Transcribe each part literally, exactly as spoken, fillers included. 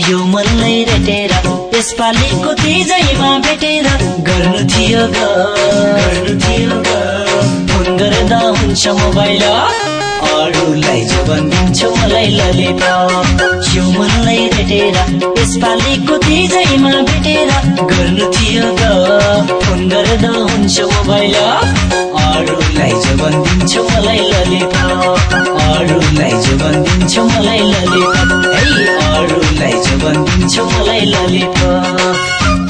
यो मनलाई रेटेर यसपालिको तिजैमा भेटेर गर्नु थियो ग गर्नु थियो ग फोन गर्दा हुन्छ मोबाइल अरूलाई जवान दिन्छौ मलाई ललिपप यो मनलाई रेटेर यसपालिको तिजैमा भेटेर गर्नु थियो ग फोन गर्दा हुन्छ मोबाइल अरूलाई जवान दिन्छौ मलाई ललिपप अरूलाई जवान दिन्छौ मलाई ललिपप हे अरूलाई जवान दिन्छौ मलाई ललिपप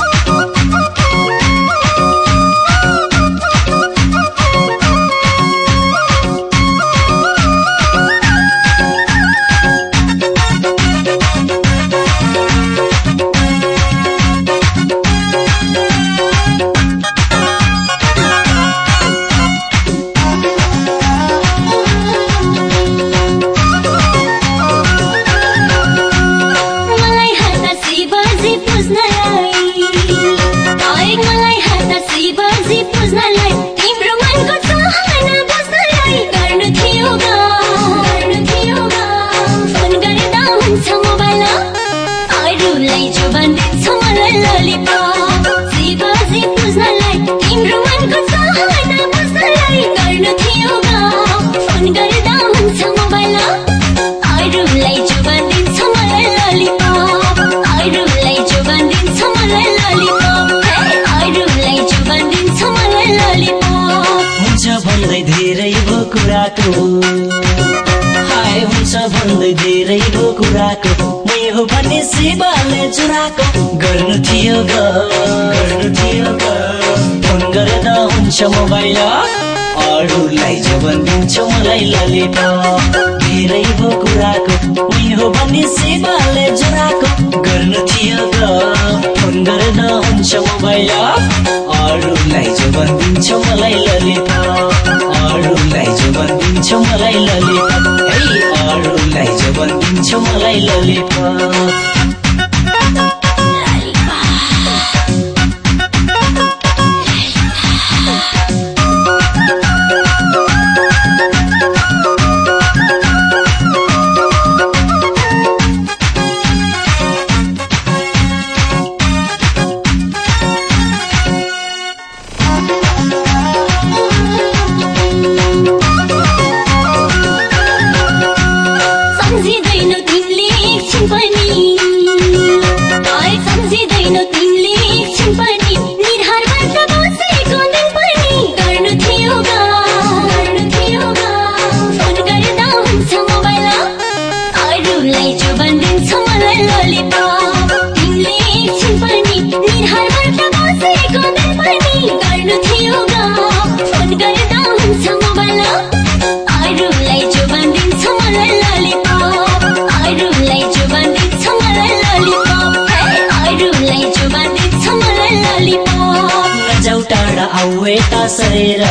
हाय हुन्छ भन्दै धेरै भो कुराको मै हो भन्ने शिवले चुराको गर्नु थियो ग गर्नु थियो ग फोन गर्दा हुन्छ मोबाइल अरूलाई जवान दिन्छौ मलाई ललिपप धेरै भो कुराको मै हो भन्ने शिवले चुराको गर्नु थियो ग फोन गर्दा हुन्छ मोबाइल अरूलाई जवान दिन्छौ मलाई ललिपप अरूलाई जवान दिन्छौ मलाई ललिपप हे अरूलाई जवान दिन्छौ मलाई ललिपप सरेर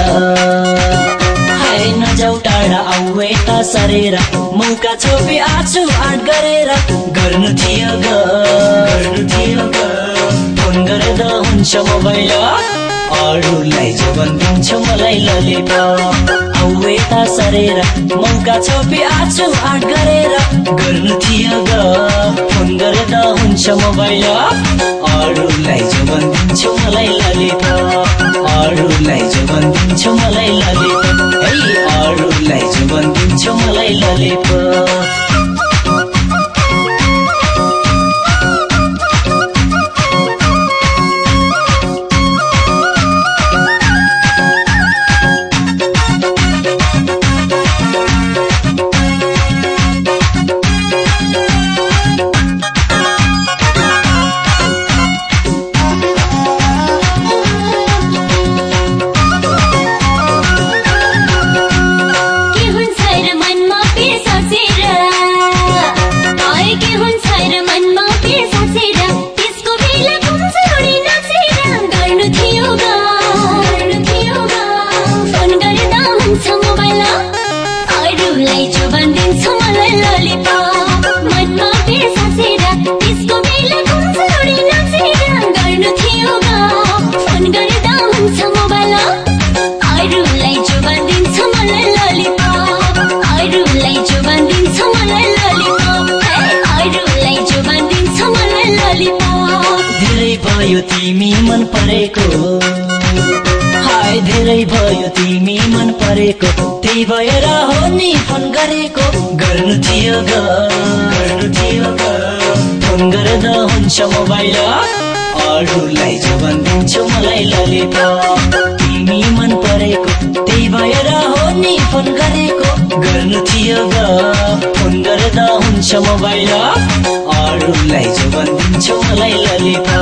हाय नजाऊ टाढा आऊ यता सरेर मौका छोपी आछु आँट गरेर गर्नु थियो ग गर्नु थियो ग फोन गर्दा हुन्छ मोबाइल अरूलाई जवान दिन्छौ मलाई ललिपप आऊ यता सरेर मौका छोपी आछु आँट गरेर गर्नु थियो ग फोन गर्दा हुन्छ मोबाइल अरूलाई जवान दिन्छौ मलाई ललिपप अरूलाई जवान दिन्छौ मलाई ललिपप हे अरूलाई जवान दिन्छौ मलाई lollipop I do like to band in someone I lollipop. I do like to band in someone भयो तिमी मन परेको, हाय धेरै भयो तिमी मन परेको, त्यही भएर हो नि फोन गरेको। गर्नु थियो ग गर्नु थियो ग फोन गर्दा हुन्छ मोबाइल, अरूलाई जवान दिन्छु मलाई ललिपप। तिमी मन परेको त्यही भएर हो नि फोन गरेको। गर्नु थियो ग फोन गर्दा हुन्छ मोबाइल, अरूलाई जवान दिन्छु मलाई ललिपप।